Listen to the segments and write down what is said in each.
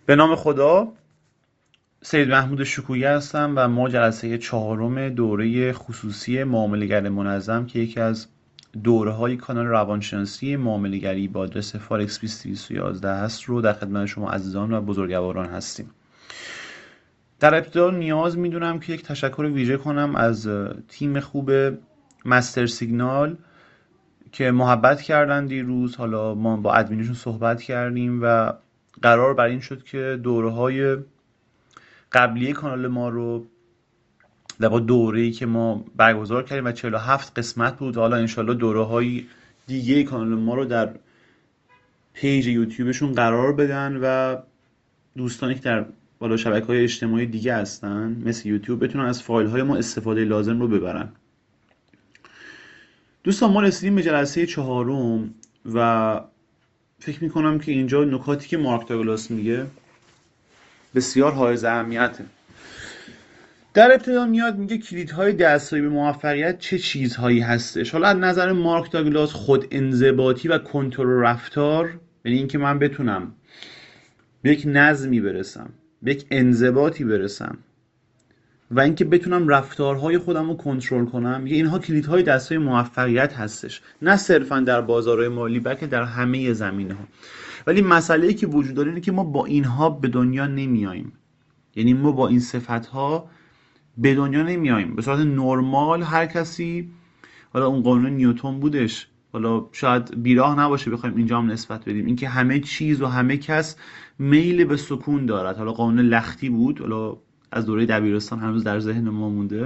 به نام خدا. سید محمود شکویی هستم و ما جلسه چهارم دوره خصوصی معامله‌گر منظم که یکی از دوره‌های کانال روانشناسی معامله‌گری با آدرس فارکس 2211 هست رو در خدمت شما عزیزان و بزرگواران هستیم. در ابتدا نیاز میدونم که یک تشکر ویژه کنم از تیم خوب مستر سیگنال که محبت کردن دیروز. حالا ما با ادمینشون صحبت کردیم و قرار بر این شد که دوره‌های قبلی کانال ما رو در واقع دوره‌ای که ما برگزار کردیم و 47 قسمت بود، حالا انشالله دوره‌های دیگه کانال ما رو در پیج یوتیوبشون قرار بدن و دوستانی که در بالا شبکه‌های اجتماعی دیگه هستن مثل یوتیوب بتونن از فایل‌های ما استفاده لازم رو ببرن. دوستان، ما رسیدیم به جلسه چهارم و فکر میکنم که اینجا نکاتی که مارک داگلاس میگه بسیار حائز اهمیته. در ابتدا میاد میگه کلیدهای دستیابی به موفقیت چه چیزهایی هستش. حالا از نظر مارک داگلاس خود انضباطی و کنترل رفتار، یعنی اینکه من بتونم به یک نظمی برسم، به یک انضباطی برسم و اینکه بتونم رفتارهای خودم رو کنترل کنم، میگه اینها کلیدهای دستیابی موفقیت هستش، نه صرفا در بازارهای مالی بلکه در همه زمینه‌ها. ولی مسئله‌ای که وجود داره اینه که ما با اینها به دنیا نمیاییم. یعنی ما با این صفت‌ها به دنیا نمیاییم. به صورت نرمال هر کسی، حالا اون قانون نیوتن بودش، حالا شاید بیراه نباشه بخوایم اینجا هم نسبت بدیم، اینکه همه چیز و همه کس میل به سکون دارد. حالا قانون لختی بود، حالا از دوره دبیرستان هنوز در ذهن ما مونده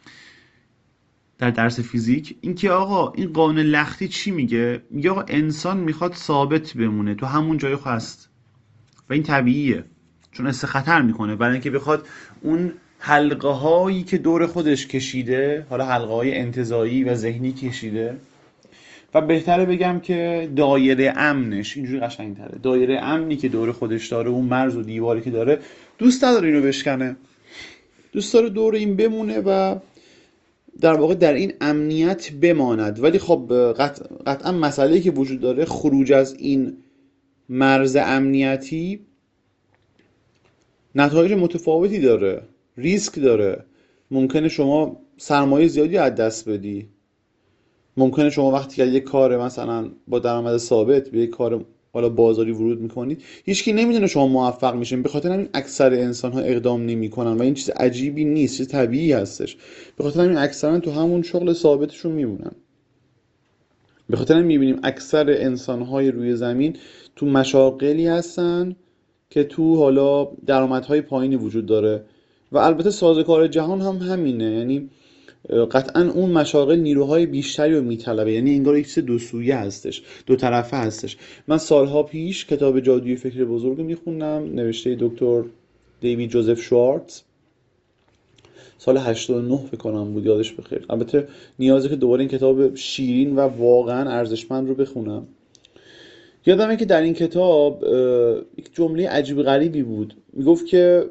در درس فیزیک. اینکه آقا این قانون لختی چی میگه؟ میگه آقا انسان میخواد ثابت بمونه تو همون جای هست و این طبیعیه، چون است خطر میکنه برای اینکه بخواد اون حلقه هایی که دور خودش کشیده، حالا حلقه های انتزاعی و ذهنی کشیده، و بهتره بگم که دایره امنش، اینجوری قشنگتره، دایره امنی که دور خودش داره، اون مرز و دیواری که داره، دوست نداره اینو بشکنه، دوست داره دور این بمونه و در واقع در این امنیت بماند. ولی خب قطعا مسئله‌ای که وجود داره، خروج از این مرز امنیتی نتایج متفاوتی داره، ریسک داره. ممکنه شما سرمایه زیادی از دست بدی، ممکنه شما وقتی که یک کار مثلا با درآمد ثابت به یک کار حالا بازاری ورود میکنید، هیچکی نمیدونه شما موفق میشین. به خاطر همین اکثر انسان ها اقدام نمیکنن و این چیز عجیبی نیست، چیز طبیعی هستش. به خاطر همین اکثرا تو همون شغل ثابتشون میمونن. به خاطر همین میبینیم اکثر انسان های روی زمین تو مشاغلی هستن که تو حالا درآمدهای پایینی وجود داره و البته سازوکار جهان هم همینه. یعنی قطعا اون مشاغل نیروهای بیشتری رو میطلبه، یعنی انگار یک چیز دو سویه هستش، دو طرفه هستش. من سالها پیش کتاب جادوی فکر بزرگ میخوندم، نوشته دکتر دیوید جوزف شوارتز، سال 89 فکر کنم بود، یادش بخیر. البته نیازه که دوباره این کتاب شیرین و واقعا ارزشمند رو بخونم. یادمه که در این کتاب یک جمله عجیب غریبی بود، میگفت که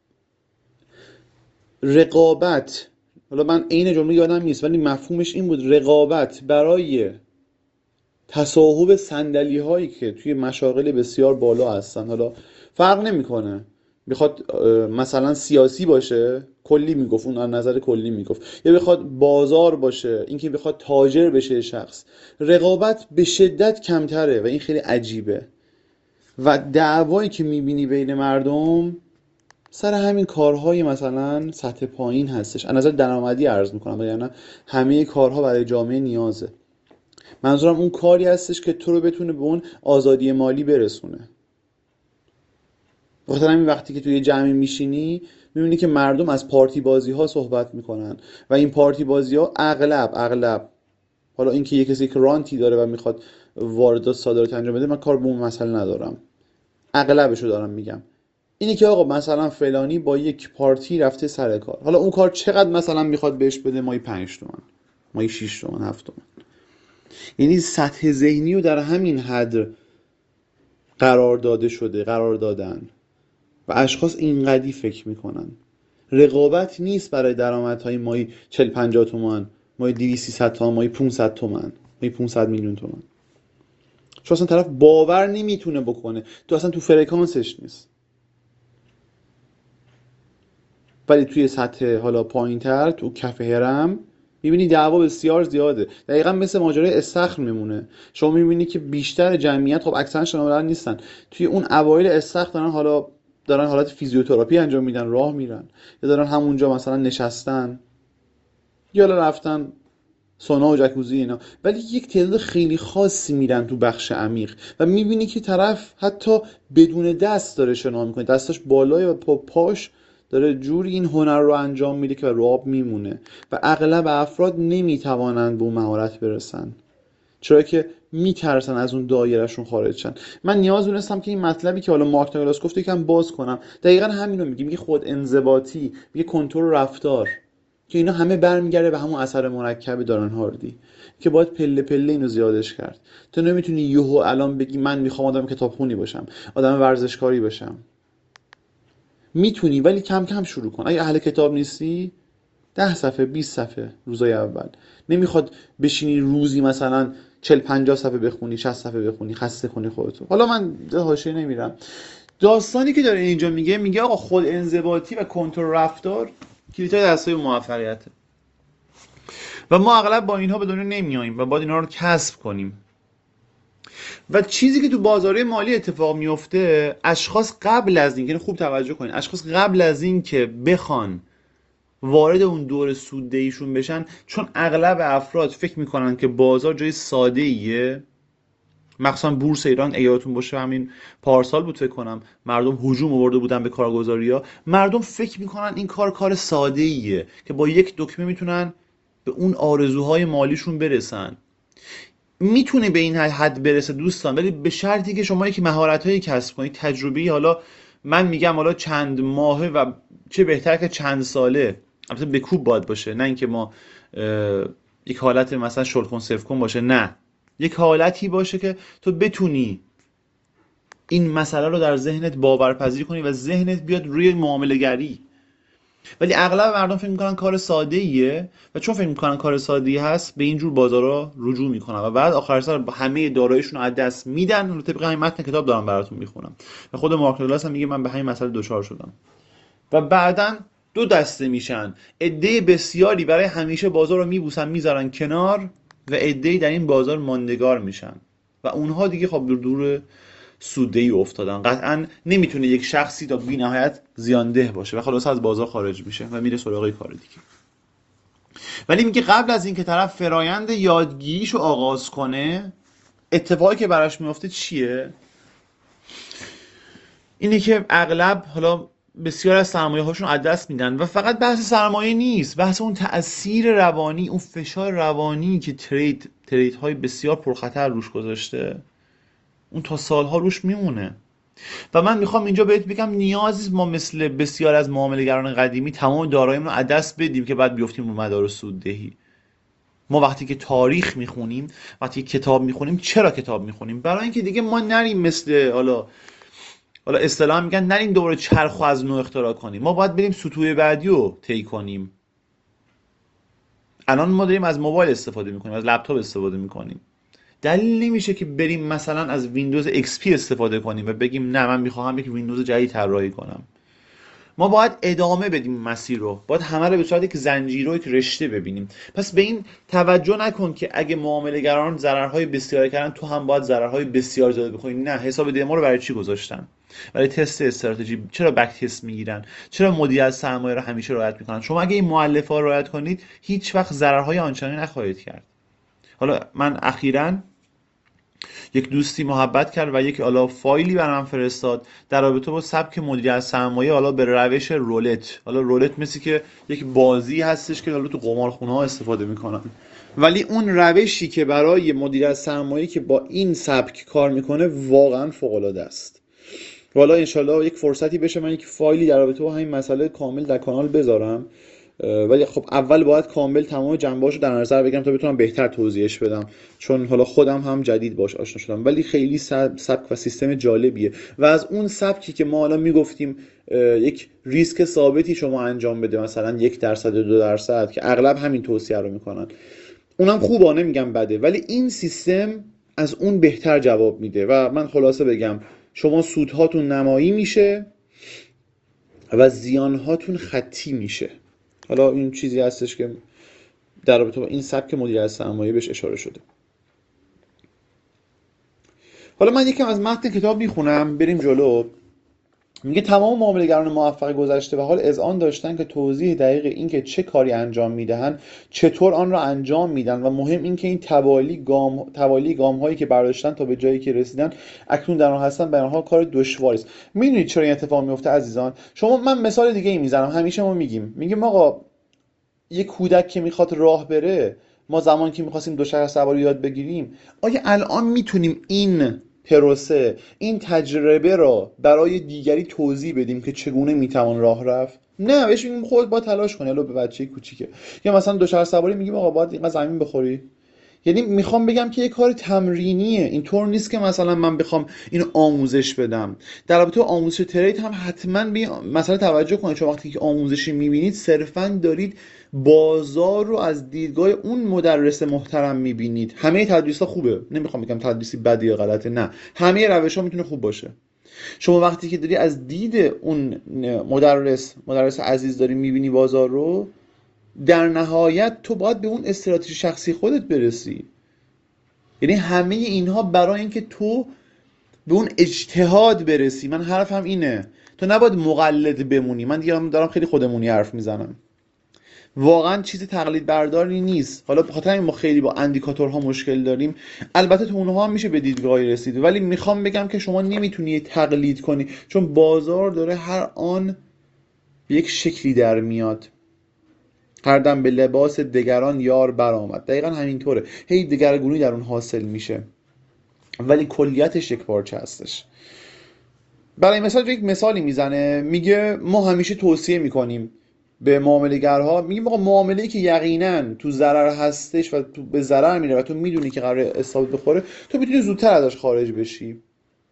رقابت، حالا من عین جمله یادم نیست ولی مفهومش این بود، رقابت برای تصاحب صندلی هایی که توی مشاغل بسیار بالا هستن، حالا فرق نمیکنه بخواد مثلا سیاسی باشه، کلی میگفت، اون از نظر کلی میگفت، یا بخواد بازار باشه، اینکه بخواد تاجر بشه شخص، رقابت به شدت کمتره و این خیلی عجیبه. و دعوایی که میبینی بین مردم سر همین کارهای مثلا سطح پایین هستش، از نظر درآمدی عرض میکنم، یعنی همه کارها برای جامعه نیازه. منظورم اون کاری هستش که تو رو بتونه به اون آزادی مالی برسونه. بخاطر همین وقتی که توی یه جمعی میشینی میبینی که مردم از پارتی بازی ها صحبت میکنن و این پارتی بازی ها اغلب حالا اینکه یه کسی که رانتی داره و میخواد واردات صادرات انجام بده، من کار به اون مسئله ندارم، اغلبشو دارم میگم، اینی که آقا مثلا فلانی با یک پارتی رفته سر کار، حالا اون کار چقدر مثلا میخواد بهش بده؟ مایی 5 تومن، مایی 6 تومن، 7 تومن. یعنی سطح ذهنی رو در همین حد قرار دادن و اشخاص اینقدی فکر میکنن. رقابت نیست برای درآمدهای مایی 40 50 تومن، مایی 200 300 تومن، مایی 500 تومن، مایی 500 میلیون تومن. چون اصلا طرف باور نمیتونه بکنه، تو اصلا تو فرکانسش نیست. ولی توی سطح حالا پایین‌تر تو کف هرم میبینی دعوا بسیار زیاده. دقیقا مثل ماجرای استخر میمونه. شما میبینی که بیشتر جمعیت خب اکثرا شناوران نیستن، توی اون اوایل استخر دارن حالت فیزیوتراپی انجام میدن، راه میرن، یا دارن همونجا مثلا نشستن، یا رفتن سونا و جکوزی اینا. ولی یک تعداد خیلی خاصی میرن تو بخش عمیق و میبینی که طرف حتی بدون دست داره شنا میکنه، دستاش بالای و پاش داره جوری این هنر رو انجام میده که رو آب میمونه و اغلب افراد نمیتوانند به اون مهارت برسن، چرا که میترسن از اون دایرهشون خارج شن. من نیاز دونستم که این مطلبی که حالا مارک داگلاس گفته یکم باز کنم. دقیقا همین رو میگه خود انضباطی، میگه کنترل رفتار، که اینا همه برمیگرده به همون اثر مرکب دارن هاردی که باید پله پله اینو زیادش کرد. تو نمیتونی یهو الان بگی من میخوام آدم کتابخونی باشم، آدم ورزشکاری باشم. میتونی ولی کم کم شروع کن. اگه اهل کتاب نیستی 10 صفحه 20 صفحه روزای اول. نمیخواد بشینی روزی مثلا 40-50 صفحه بخونی، 60 صفحه بخونی، خسته کنی خودتو. حالا من حاشیه نمیرم. داستانی که داره اینجا میگه آقا خود انضباطی و کنترل رفتار کلیدهای دستای موفقیته و ما اغلب با اینها به دنیا نمیاییم و باید اینها رو کسب کنیم. و چیزی که تو بازار مالی اتفاق میفته، اشخاص قبل از این که خوب توجه کنین، اشخاص قبل از این که بخوان وارد اون دور سوددهیشون بشن، چون اغلب افراد فکر میکنن که بازار جای ساده ایه، مخصوصا بورس ایران یادتون باشه همین پارسال بود فکر کنم مردم هجوم آورده بودن به کارگزاری‌ها، مردم فکر میکنن این کار ساده ایه که با یک دکمه میتونن به اون آرزوهای مالیشون برسن. میتونه به این حد برسه دوستان، ولی به شرطی که شما یک مهارت‌هایی کسب کنید، تجربی، حالا من میگم حالا چند ماهه و چه بهتر که چند ساله، البته به کوب باید باشه، نه اینکه ما یک حالت مثلا شورت کن سیف کن باشه، نه، یک حالتی باشه که تو بتونی این مسئله رو در ذهنت باورپذیر کنی و ذهنت بیاد روی معامله گری. ولی اغلب مردم فکر میکنن کار ساده ایه و چون فکر میکنن کار ساده ای هست به اینجور بازارها رجوع میکنن و بعد آخر سر همه داراییشون رو از دست میدن. رو طبق همین متن کتاب دارم براتون میخونم و خود مارک داگلاس هم میگه من به همین مسئله دچار شدم. و بعداً دو دسته میشن، عده بسیاری برای همیشه بازار رو میبوسن میذارن کنار و عده‌ای در این بازار ماندگار میشن و اونها دیگه خب دور سوددهی افتادن. قطعا نمیتونه یک شخصی تا بی‌نهایت زیانده باشه و خلاص از بازار خارج میشه و میره سراغ کار دیگه. ولی میگه قبل از اینکه طرف فرایند یادگیریشو آغاز کنه، اتفاقی که براش میفته چیه؟ اینه که اغلب حالا بسیار از سرمایه هاشون از دست میدن و فقط بحث سرمایه نیست، بحث اون تأثیر روانی، اون فشار روانی که ترید های بسیار پرخطر روش گذاشته، اون تا سالها روش میمونه. و من میخوام اینجا بهت بگم نیازی ما مثل بسیار از معامله‌گران قدیمی تمام داراییمون رو از دست بدیم که بعد بیفتیم رو مدار سوددهی. ما وقتی که تاریخ میخونیم، وقتی کتاب میخونیم، چرا کتاب میخونیم؟ برای اینکه دیگه ما نریم مثل حالا اصطلاحا میگن نریم دوباره چرخو از نو اختراع کنیم. ما باید بریم سطوح بعدی رو طی کنیم. الان ما داریم از موبایل استفاده میکنیم، از لپتاپ استفاده میکنیم. دلیل نمیشه که بریم مثلا از ویندوز XP استفاده کنیم و بگیم نه من میخوام یک ویندوز جدید طراحی کنم. ما باید ادامه بدیم مسیر رو، باید همه رو به صورت یک زنجیره و یک رشته ببینیم. پس به این توجه نکن که اگه معامله‌گران ضررهای بسیار کردن تو هم باید ضررهای بسیار زیاد بخوری. نه، حساب دمو رو برای چی گذاشتن؟ برای تست استراتژی. چرا بک تست میگیرن؟ چرا مدیریت سرمایه رو همیشه رعایت میکنن؟ شما اگه این مؤلفه‌ها رو رعایت کنید هیچ وقت ضررهای آنچنانی نخواهید کرد. حالا من اخیراً یک دوستی محبت کرد و یک فایلی برام فرستاد در رابطه با سبک مدیریت سرمایه به روش رولت. رولت مثل که یک بازی هستش که تو قمارخونه ها استفاده میکنن، ولی اون روشی که برای مدیریت سرمایه که با این سبک کار میکنه واقعا فوق العاده است. والا انشالله یک فرصتی بشه من یک فایلی در رابطه با همین مسئله کامل در کانال بذارم، ولی خب اول باید کامل تمام جنبه‌اشو در نظر بگیرم تا بتونم بهتر توضیحش بدم، چون حالا خودم هم جدید باش آشنا شدم. ولی خیلی سبک و سیستم جالبیه و از اون سبکی که ما حالا میگفتیم یک ریسک ثابتی شما انجام بده، مثلا 1% 2%، که اغلب همین توصیه رو میکنن، اونم خوبه، نمیگم بده، ولی این سیستم از اون بهتر جواب میده. و من خلاصه بگم شما سودهاتون نمایی میشه و زیانهاتون خطی میشه. حالا این چیزی هستش که در رابطه با این سبک مدیریت سرمایه بهش اشاره شده. حالا من یکم از متن کتاب میخونم بریم جلو. میگه تمام معامله‌گران موفق گذشته و حال اذعان داشتن که توضیح دقیق این که چه کاری انجام میدهند، چطور آن را انجام میدن و مهم این که این توالی گام هایی که برداشتن تا به جایی که رسیدن اکنون در آن هستن به آنها کار دشواری است. میدونید چرا این اتفاق میفته عزیزان؟ من مثال دیگه ای میزنم. همیشه ما میگیم آقا یک کودک که میخواد راه بره، ما زمان که میخواستیم دوچرخه سواری یاد بگیریم، آیا الان میتونیم این پروسه، این تجربه را برای دیگری توضیح بدیم که چگونه میتوان راه رفت؟ نه، بهش میگیم خودت با تلاش کنی. حالا به بچه کوچیکه یا مثلا دوچرخه سواری میگیم آقا باید اینقدر زمین بخوری. یعنی میخوام بگم که یه کار تمرینیه. اینطور نیست که مثلا من بخوام اینو آموزش بدم. در رابطه با آموزش ترید هم حتما به مثلا توجه کنید، چون وقتی که آموزشی میبینید صرفا دارید بازار رو از دیدگاه اون مدرس محترم میبینید. همه تدریس‌ها خوبه، نمیخوام بگم تدریسی بدی یا غلطه، نه، همه روش‌ها میتونه خوب باشه. شما وقتی که داری از دید اون مدرس عزیز داری میبینی بازار رو، در نهایت تو باید به اون استراتژی شخصی خودت برسی. یعنی همه اینها برای اینکه تو به اون اجتهاد برسی. من حرفم اینه، تو نباید مقلد بمونی. من دیگه دارم خیلی خودمونی حرف میزنم، واقعا چیز تقلید برداری نیست. حالا به خاطر ما خیلی با اندیکاتورها مشکل داریم، البته تو اونها هم میشه به دیدگاهی رسید، ولی میخوام بگم که شما نمیتونی تقلید کنی، چون بازار داره هر آن به یک شکلی در میاد. هر دم به لباس دگران یار برآمد. دقیقا همینطوره، هی دگرگونی در اون حاصل میشه، ولی کلیتش یک پارچه هستش. برای مثال یک مثالی میزنه، میگه ما همیشه توصیه میکنیم به معامله‌گرها، میگیم آقا معامله‌ای که یقینا تو ضرر هستش و تو به ضرر میره و تو میدونی که قراره اصابت بخوره، تو میتونی زودتر ازش خارج بشی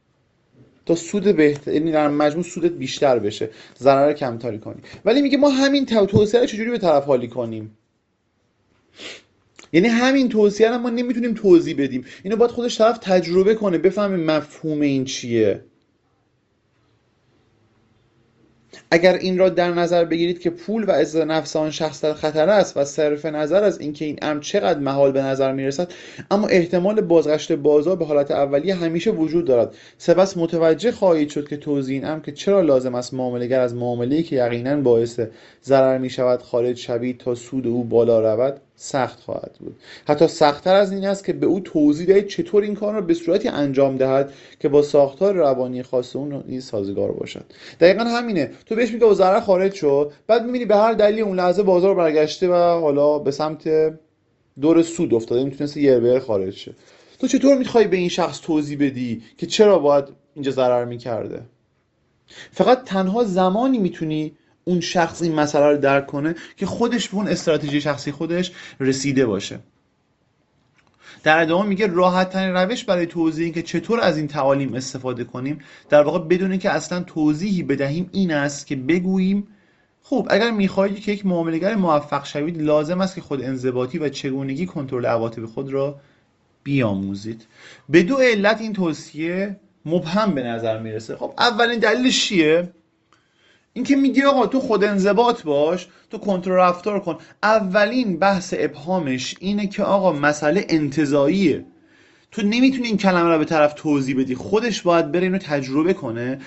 تا سود بهتر، یعنی در مجموع سودت بیشتر بشه، ضرر کمتری کنی. ولی میگه ما همین توصیه رو چجوری به طرف حالی کنیم؟ یعنی همین توصیه رو ما نمیتونیم توضیح بدیم، اینو باید خودش طرف تجربه کنه، بفهمه مفهوم این چیه. اگر این را در نظر بگیرید که پول و عزت نفس آن شخص در خطر است و صرف نظر از اینکه این امر چقدر محال به نظر میرسد، اما احتمال بازگشت بازار به حالت اولیه همیشه وجود دارد، سپس متوجه خواهید شد که توضیح این امر که چرا لازم است معامله‌گر از معامله‌ای که یقیناً باعث ضرر می‌شود خارج شوید تا سود او بالا رود سخت خواهد بود. حتی سخت‌تر از این است که به او توضیح دهید چطور این کار را به صورتی انجام دهد که با ساختار روانی خاص اون نیز سازگار باشد. دقیقاً همینه. تو بهش میگه با ضرر خارج شو، بعد می‌بینی به هر دلیلی اون لحظه بازار برگشته و حالا به سمت دور سود افتاده، میتونسته یه بر خارج شه. تو چطور میخوای به این شخص توضیح بدی که چرا باید اینجا ضرر میکرده؟ فقط تنها زمانی میتونی اون شخص این مسئله رو درک کنه که خودش به اون استراتژی شخصی خودش رسیده باشه. در ادامه میگه راحت ترین روش برای توضیح این که چطور از این تعالیم استفاده کنیم، در واقع بدون اینکه اصلا توضیحی بدهیم، این است که بگوییم خب اگر میخواهید که یک معامله‌گر موفق شوید، لازم است که خود انضباطی و چگونگی کنترل عواطف خود را بیاموزید. به دو علت این توصیه مبهم به نظر میرسه. خب اولین دلیلش چیه؟ این که میگه آقا تو خود انضباط باش، تو کنترل رفتار کن. اولین بحث ابهامش اینه که آقا مسئله انتزاعیه، تو نمیتونی این کلمه رو به طرف توضیح بدی، خودش باید بره اینو تجربه کنه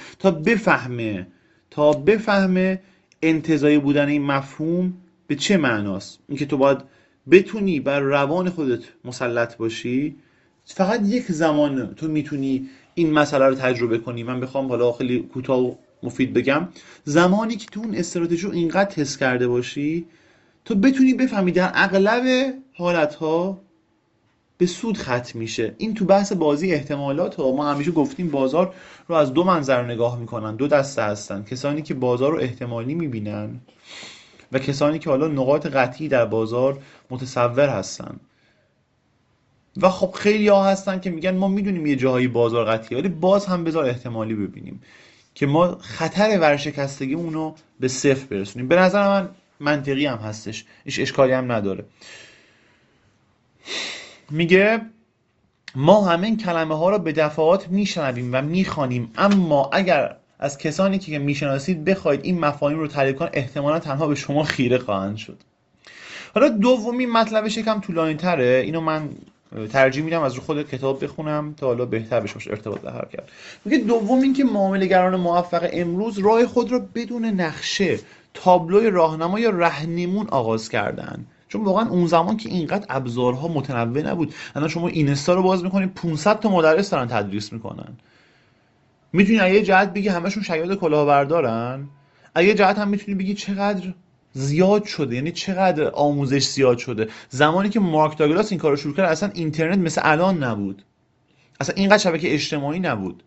تا بفهمه انتزاعی بودن این مفهوم به چه معناست. اینکه تو باید بتونی بر روان خودت مسلط باشی. فقط یک زمان تو میتونی این مسئله رو تجربه کنی. من بخوام حالا خیلی کوتاه و مفید بگم، زمانی که تو اون استراتژی رو اینقدر تست کرده باشی، تو بتونی بفهمی در اغلب حالتها به سود ختم میشه. این تو بحث بازی احتمالات ها. ما همیشه گفتیم بازار رو از دو منظر نگاه میکنن، دو دسته هستن: کسانی که بازار رو احتمالی میبینن و کسانی که حالا نقاط قطعی در بازار متصور هستن. و خب خیلی ها هستن که میگن ما میدونیم یه جاهایی بازار قطعی، ولی باز هم بذار احتمالی ببینیم که ما خطر ورشکستگی اونو به صفر برسونیم. به نظر من منطقی هم هستش، هیچ اشکالی هم نداره. میگه ما همه این کلمه ها را به دفعات میشنویم و میخوانیم، اما اگر از کسانی که میشناسید بخواید این مفاهیم رو تعریف کنن، احتمالا تنها به شما خیره خواهند شد. حالا دومین مطلبش یکم طولانی‌تره، اینو من ترجیح میدم از رو خود کتاب بخونم تا حالا بهتر بشه ارتباط برقرار کرد. میگه دوم این که معامله‌گران موفق امروز راه خود را بدون نقشه، تابلوی راهنما یا رهنمون آغاز کردن. چون واقعا اون زمان که اینقدر ابزارها متنوع نبود. الان شما اینستا رو باز می‌کنید 500 تا مدرس دارن تدریس میکنن. میتونی از یه جهت بگی همشون شیاد کلاهبردارن، از یه جهت هم میتونی بگی چقدر زیاد شده، یعنی چقدر آموزش زیاد شده. زمانی که مارک داگلاس این کارو شروع کرد اصلا اینترنت مثل الان نبود، اصلا اینقدر شبکه اجتماعی نبود.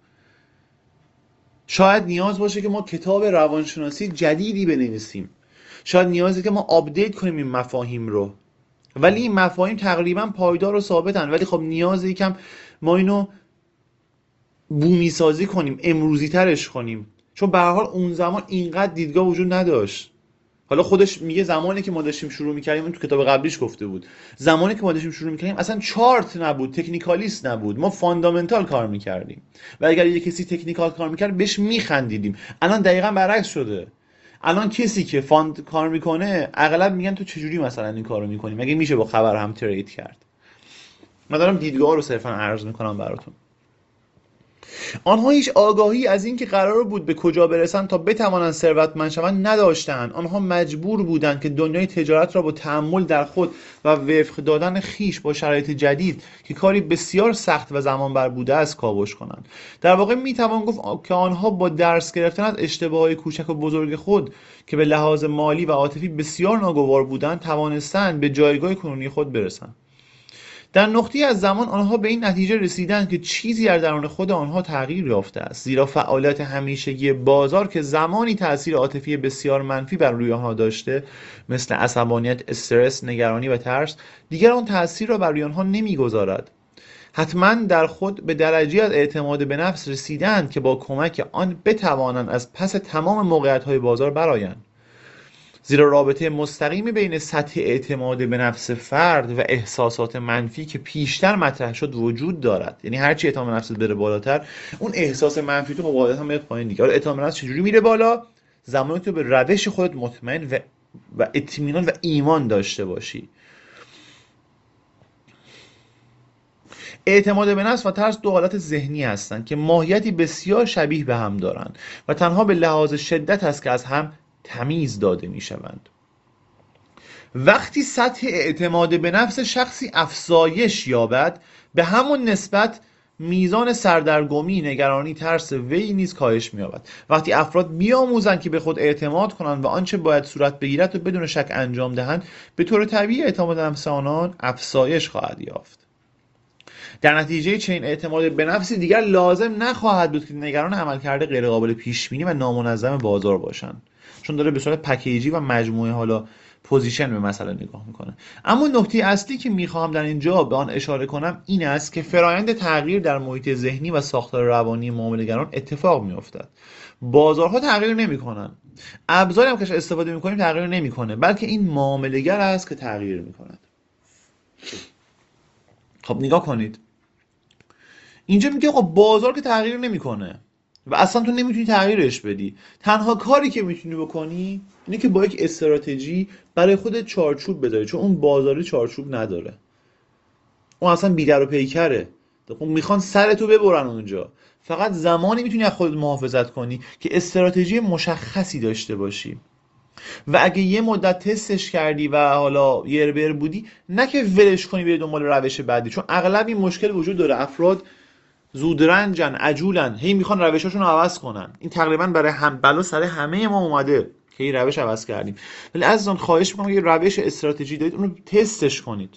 شاید نیاز باشه که ما کتاب روانشناسی جدیدی بنویسیم، شاید نیازه که ما آپدیت کنیم این مفاهیم رو، ولی این مفاهیم تقریبا پایدار و ثابتن، ولی خب نیازه یکم ما اینو بومی سازی کنیم، امروزی ترش کنیم، چون به هر حال اون زمان اینقدر دیدگاه وجود نداشت. حالا خودش میگه زمانی که ما داشتیم شروع میکردیم، اون تو کتاب قبلیش گفته بود، زمانی که ما داشتیم شروع میکردیم اصلا چارت نبود، تکنیکالیست نبود، ما فاندامنتال کار میکردیم و اگر یه کسی تکنیکال کار میکرد بهش میخندیدیم. الان دقیقا برعکس شده. الان کسی که فاند کار میکنه اغلب میگن تو چجوری مثلا این کارو میکنی، مگه میشه با خبر هم ترید کرد؟ من دارم دیدگاه رو صرفا عرض میکنم براتون. آنها هیچ آگاهی از این که قرار بود به کجا برسند تا بتوانند ثروتمند شوند نداشتند. آنها مجبور بودند که دنیای تجارت را با تأمل در خود و وفق دادن خیش با شرایط جدید که کاری بسیار سخت و زمانبر بوده است کاوش کنند. در واقع میتوان گفت که آنها با درس گرفتن از اشتباهات کوچک و بزرگ خود که به لحاظ مالی و عاطفی بسیار ناگوار بودند توانستند به جایگاه کنونی خود برسند. در نقطه‌ای از زمان آنها به این نتیجه رسیدند که چیزی در درون خود آنها تغییر یافته است، زیرا فعالیت همیشگی بازار که زمانی تأثیر عاطفی بسیار منفی بر روی آنها داشته، مثل عصبانیت، استرس، نگرانی و ترس، دیگر آن تأثیر را بر روی آنها نمی‌گذارد. حتما در خود به درجه از اعتماد به نفس رسیدند که با کمک آن بتوانند از پس تمام موقعیت‌های بازار برآیند. زیرا رابطه مستقیمی بین سطح اعتماد به نفس فرد و احساسات منفی که پیشتر مطرح شد وجود دارد. یعنی هرچی اعتماد به نفست بره بالاتر، اون احساس منفی تو قاعدتا هم میاد پایین دیگه. حالا اعتماد به نفس چجوری میره بالا؟ زمانی که تو به روش خودت مطمئن و اطمینان و ایمان داشته باشی. اعتماد به نفس و ترس دو حالت ذهنی هستند که ماهیتی بسیار شبیه به هم دارند و تنها به لحاظ شدت است که از هم تمیز داده می شوند. وقتی سطح اعتماد به نفس شخصی افزایش یابد، به همون نسبت میزان سردرگمی، نگرانی، ترس وی نیز کاهش می‌یابد. وقتی افراد بیاموزند که به خود اعتماد کنند و آنچه باید صورت بگیرد و بدون شک انجام دهند، به طور طبیعی اعتماد به نفس آنان افزایش خواهد یافت. در نتیجه چنین اعتماد به نفسی دیگر لازم نخواهد بود که نگران عملکرد غیرقابل پیش بینی و نامنظم بازار باشند، چون داره به صورت پکیجی و مجموعه حالا پوزیشن به مسئله نگاه میکنه. اما نکته اصلی که میخواهم در اینجا به آن اشاره کنم این است که فرایند تغییر در محیط ذهنی و ساختار روانی معامله‌گران اتفاق میافتد. بازارها تغییر نمیکنن، ابزاری هم که استفاده میکنیم تغییر نمیکنه، بلکه این معامله‌گر است که تغییر میکند. خب نگاه کنید، اینجا میگه خب بازار که تغییر نمیکنه و اصلا تو نمیتونی تغییرش بدی. تنها کاری که میتونی بکنی اینه که با یک استراتژی برای خودت چارچوب بذاری، چون اون بازاری چارچوب نداره، اون اصلا بی‌در و پیکره، اون میخوان سرتو ببرن اونجا. فقط زمانی میتونی از خودت محافظت کنی که استراتژی مشخصی داشته باشی و اگه یه مدت تستش کردی و حالا یربر بودی، نه که ولش کنی بری دنبال روش بعدی، چون اغلب این مشکل وجود داره. افراد زودرنجن، عجولن، هی میخوان روشاشون رو عوض کنن. این تقریبا برای هم بلا سر همه ما اومده که این روش عوض کردیم. ولی عزیزان خواهش میکنم یه روش استراتژی دارید اون رو تستش کنید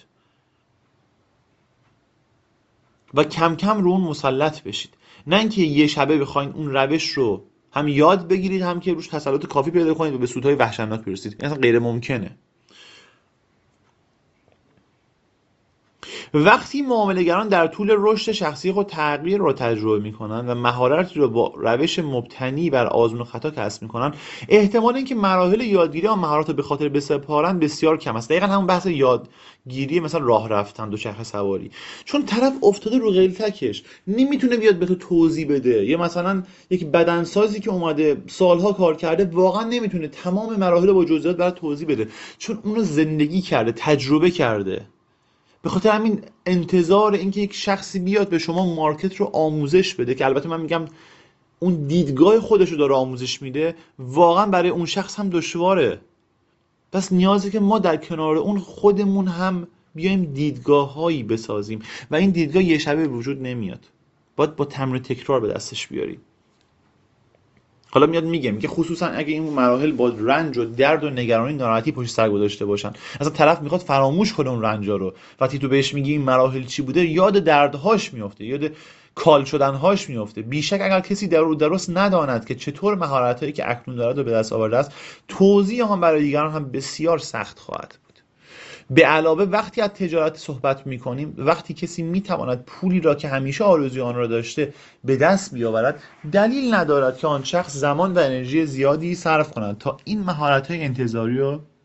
و کم کم رو اون مسلط بشید، نه اینکه یه شبه بخواید اون روش رو هم یاد بگیرید هم که روش تسلط کافی پیدا کنید و به سودهای وحشتناک برسید. این اصلا غیر ممکنه. وقتی معامله‌گران در طول رشد شخصی خود تغییر را تجربه می‌کنند و مهارتی را با روش مبتنی بر آزمون و خطا کسب می‌کنند، احتمال اینکه مراحل یادگیری آن مهارات را به خاطر بسپارند بسیار کم است. دقیقا همون بحث یادگیری مثلا راه رفتن، دوچرخه سواری. چون طرف افتاده رو غلطکش، نمیتونه بیاد به تو توضیح بده. یا مثلا یک بدنسازی که اومده سالها کار کرده واقعا نمیتونه تمام مراحل با جزئیات برات توضیح بده، چون اونو زندگی کرده، تجربه کرده. به خاطر همین انتظار اینکه یک شخصی بیاد به شما مارکت رو آموزش بده، که البته من میگم اون دیدگاه خودش رو داره آموزش میده، واقعا برای اون شخص هم دشواره. پس نیازه که ما در کنار اون خودمون هم بیایم دیدگاه هایی بسازیم و این دیدگاه یه شبه وجود نمیاد، باید با تمرین تکرار به دستش بیاریم. حالا میگم که خصوصا اگه این مراحل با رنج و درد و نگرانی ناراحتی پشت سر گذاشته باشن، اصلا طرف میخواد فراموش کنه اون رنجا رو. وقتی تو بهش میگی این مراحل چی بوده، یاد دردهاش میفته، یاد کال شدنهاش میفته. بیشک اگر کسی درست نداند که چطور مهارتایی که اکنون دارد رو به دست آورده است، توضیح آن برای دیگران هم بسیار سخت خواهد بود. به علاوه وقتی از تجارت صحبت میکنیم، وقتی کسی میتواند پولی را که همیشه آرزوی آن را داشته به دست بیاورد، دلیل ندارد که آن شخص زمان و انرژی زیادی صرف کند تا این مهارت‌های انتظاری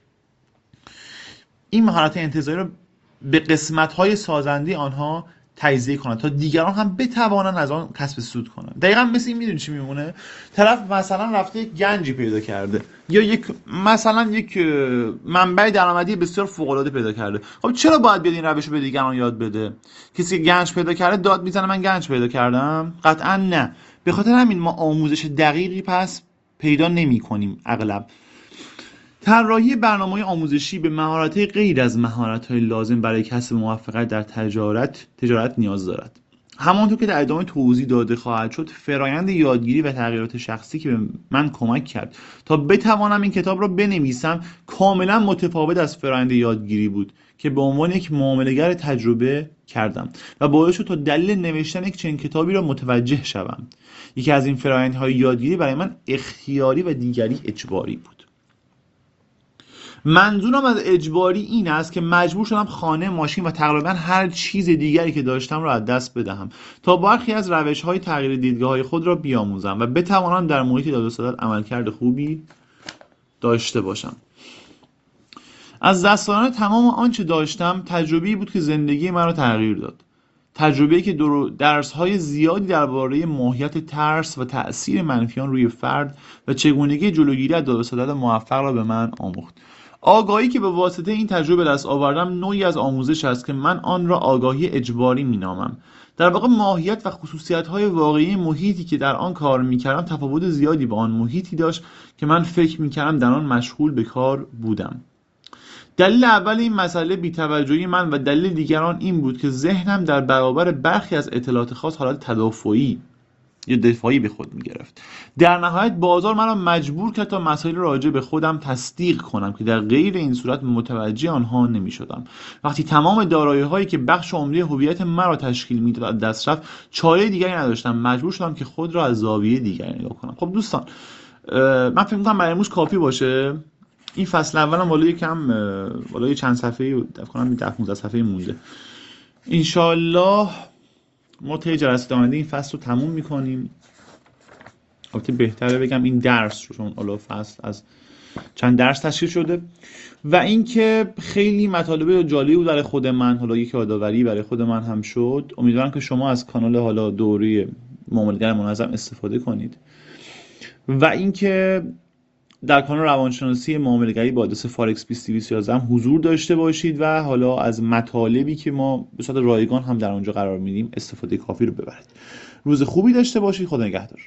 رو به قسمت‌های سازنده آنها تجزیه کنند تا دیگران هم بتوانند از آن کسب سود کنند. دقیقاً مثل این، میدونی چی میمونه؟ طرف مثلا رفته یک گنجی پیدا کرده یا مثلا یک منبع درآمدی بسیار فوق‌العاده پیدا کرده. خب چرا باید بیاد این روش رو به دیگران یاد بده؟ کسی که گنج پیدا کرده داد میزنه من گنج پیدا کردم؟ قطعاً نه. به خاطر همین ما آموزش دقیقی پس پیدا نمی‌کنیم اغلب. طراحی برنامه‌های آموزشی به مهارت‌های غیر از مهارت‌های لازم برای کسب موفقیت در تجارت نیاز دارد. همانطور که در ادامه توضیح داده خواهد شد، فرایند یادگیری و تغییرات شخصی که به من کمک کرد تا بتوانم این کتاب را بنویسم، کاملا متفاوت از فرایند یادگیری بود که به عنوان یک معامله‌گر تجربه کردم و باعث شد تا دلیل نوشتن یک چنین کتابی را متوجه شوم. یکی از این فرایندهای یادگیری برای من اختیاری و دیگری اجباری بود. منظورم از اجباری این است که مجبور شدم خانه، ماشین و تقریبا هر چیز دیگری که داشتم را از دست بدهم تا برخی از روش‌های تغییر دیدگاه‌های خود را بیاموزم و بتوانم در محیط داد و ستد عملکرد خوبی داشته باشم. از دست دادن تمام آنچه داشتم تجربه‌ای بود که زندگی من را تغییر داد. تجربه‌ای که درس‌های زیادی درباره ماهیت ترس و تأثیر منفی آن روی فرد و چگونگی جلوگیری از داد و ستد موفق را به من آموخت. آگاهی که به واسطه این تجربه دست آوردم نوعی از آموزش است که من آن را آگاهی اجباری مینامم. در واقع ماهیت و خصوصیت‌های واقعی محیطی که در آن کار می‌کردم تفاوت زیادی با آن محیطی داشت که من فکر می‌کردم در آن مشغول به کار بودم. دلیل اول این مسئله بی‌توجهی من و دلیل دیگران این بود که ذهنم در برابر برخی از اطلاعات خاص حالت تدافعی یا دفاعی به خود می‌گرفت. در نهایت بازار مرا مجبور کرد تا مسائل راجع به خودم تصدیق کنم که در غیر این صورت متوجه آنها نمی‌شدم. وقتی تمام دارایی‌هایی که بخش عمده هویت مرا تشکیل می‌داد از دست رفت، چاره دیگری نداشتم، مجبور شدم که خود را از زاویه دیگری نگاه کنم. خب دوستان، من فکر می‌کنم برای امروز کافی باشه. این فصل اولم والا یه چند صفحه‌ای فکر کنم 10-15 صفحه مونده. ان شاءالله ما طی جلسات آینده این فصل رو تموم می‌کنیم. البته بهتره بگم این درس رو، چون اول فصل از چند درس تشکیل شده و اینکه خیلی مطالب جالبی بود برای خود من، حالا یک یادآوری برای خود من هم شد. امیدوارم که شما از کانال حالا دوره معامله‌گر منظم استفاده کنید و اینکه در کانال روانشناسی معامله‌گری با آدرس فارکس 2011 هم حضور داشته باشید و حالا از مطالبی که ما به صورت رایگان هم در آنجا قرار میدیم استفاده کافی رو ببرید. روز خوبی داشته باشید. خدا نگهدار.